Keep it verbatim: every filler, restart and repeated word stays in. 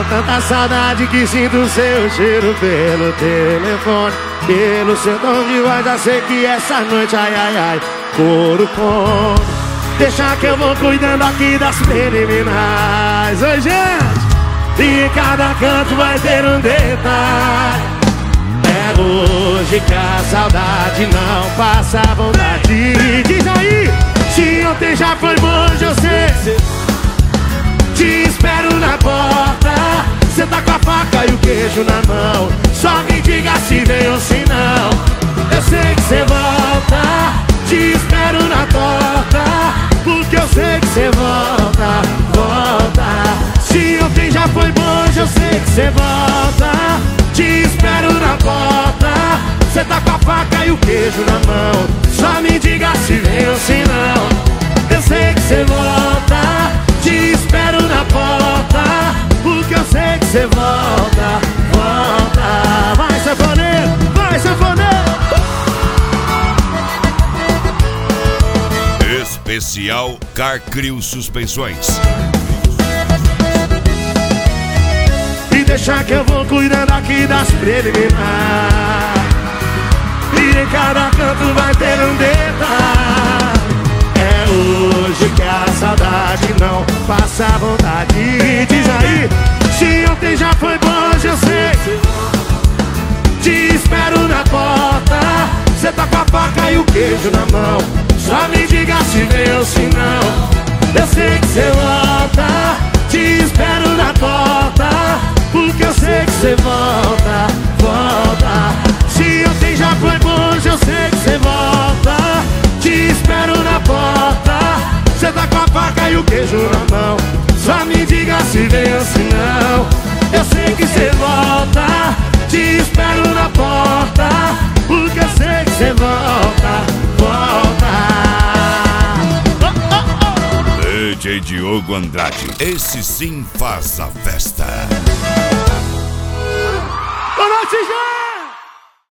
tanta saudade que sinto o seu cheiro pelo telefone, pelo seu tom de voz. Já sei que essa noite, ai, ai, ai, couro come. Deixa que eu vou cuidando aqui das preliminares. Oi, gente! E em cada canto vai ter um detalhe. É hoje que a saudade não passa a vontade. Diz aí! Se ontem já foi bom, hoje eu sei. Te espero na porta. Cê tá com a faca e o queijo na mão. Só me diga se vem ou se não. Eu sei que cê volta. Te espero na porta, porque eu sei que cê volta, volta. Se ontem já foi bom, hoje eu sei que cê volta. Te espero na porta. Cê tá com a faca e o queijo na mão. Só me diga se vem ou se não. Eu sei que cê volta. Te espero na porta, porque eu sei que cê volta, volta. Vai, sanfoneiro, vai, sanfoneiro. Especial Carcrio Suspensões. E deixa que eu vou cuidando aqui das preliminares. E em cada canto vai ter um detalhe. É hoje que a saudade não passa a vontade. Diz aí, se ontem já foi bom, hoje eu sei. Te espero na porta. Cê tá com a faca e o queijo na mão. Só me diga se vem ou se não. Eu sei que cê volta. Te espero na porta, porque eu sei que cê volta, volta. Se ontem já foi bom, hoje eu sei que cê volta. Te espero na porta. Cê tá com a faca e o queijo na mão. Só me diga se vem ou se não. Eu sei que cê volta. Te espero na porta, porque eu sei que cê volta, volta. D J Diogo Andrade, esse sim faz a festa. Boa noite, gente!